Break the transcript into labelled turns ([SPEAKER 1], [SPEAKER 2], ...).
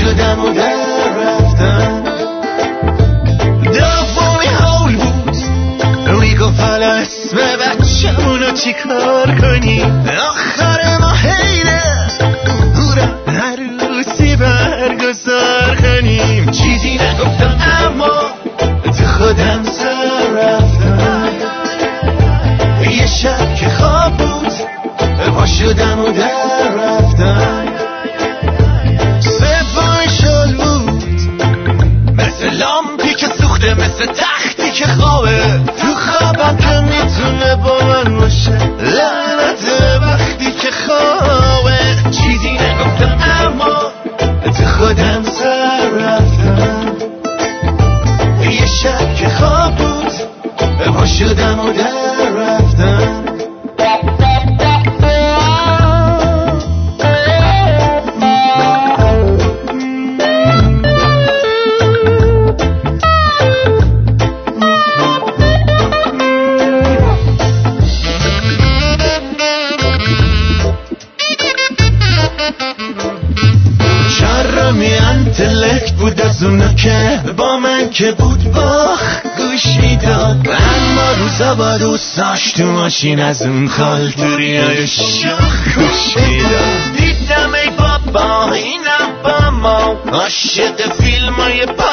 [SPEAKER 1] شدم و در رفتم. دومی حول بود میگفت حالا اسم بچه‌مونو چی کار کنیم. آخر ما حیله هورا عروسی برگزار کنیم. چیزی نگفتم اما تو خودم سر رفتم. یه شب که خواب بود پا شدم و در رفتم. سپای شل بود مثل لامپی که سوخته، مثل تختی که خوابه. تو خوابم که میتونه با من باشه، لعنت وقتی که خوابه. چیزی نگفتم اما تو خودم سر رفتم. یه شب که خواب بود پا شدم و در رفتم. انتلکت بود از اونا که با من که بود باخ گوش میداد. اما روزا با دوستاش تو ماشین از اون خالتوریای شاخ گوش میداد. دیدم ای بابا اینم با ما عاشق فیلمای